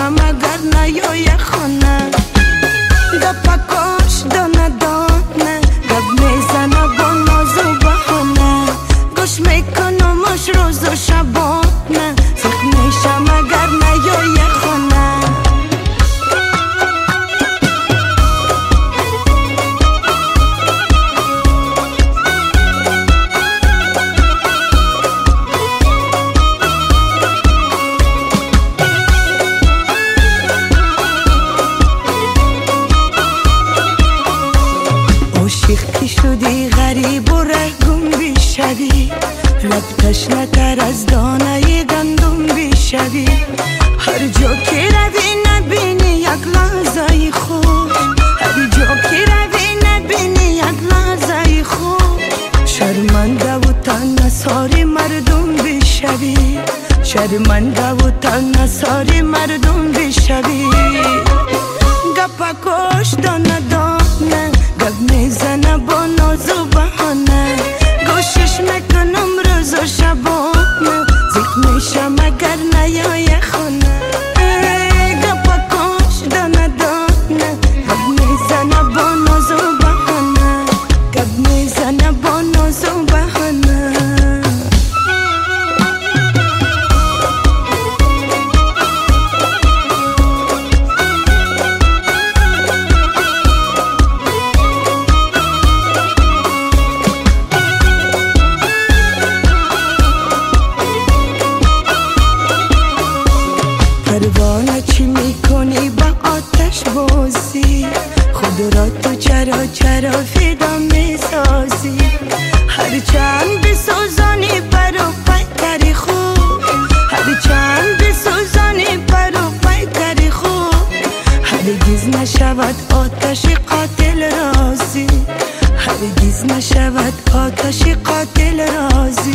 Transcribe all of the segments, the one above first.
میشم اگر نیای خانه گپکاش دانه دانه گپ میزنه با ناز و بهانه گوش میکنمش روز و شبانه زخم میشم اگر نیای خانه عاشق که شدی غریب و رهگم بیشوی لب تشنه تر از دانه گندم بیشوی هر جا که روی نبینی یک لحظه خوش هر جا که روی نبینی یک لحظه خوش شرمنده و تنها ساری مردم بیشوی شرمنده و تنها ساری مردم بیشوی گپکاش دانه دانه گپ میزنه با ناز و بهانه گوشش میکنم روز و شبانه زخم میشم اگر نیای خانه گپکاش دانه دانه گپ میزنه با ناز و بهانه گپ میزنه با ناز و بهانه پروانه چی میکنی با آتش بازی خود را تو چرا چرا فدا میسازی هرچند بسوزانی پر و پیکری خوب هرچند بسوزانی پر و پیکری خوب هرگز نشود آتش قاتل رازی هرگز نشود آتش قاتل رازی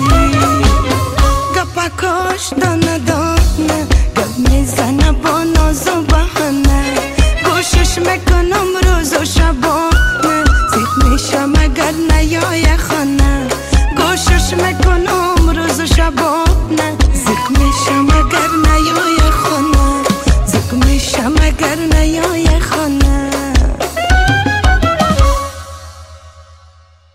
گپکاش دانه دانه گپ میزنه با ناز و بهانه گوشش میکنم روز و شبانه زخم میشم اگر نیای خانه گوشش میکنم روز و شبانه زخم میشم اگر نیای خانه زخم میشم اگر نیای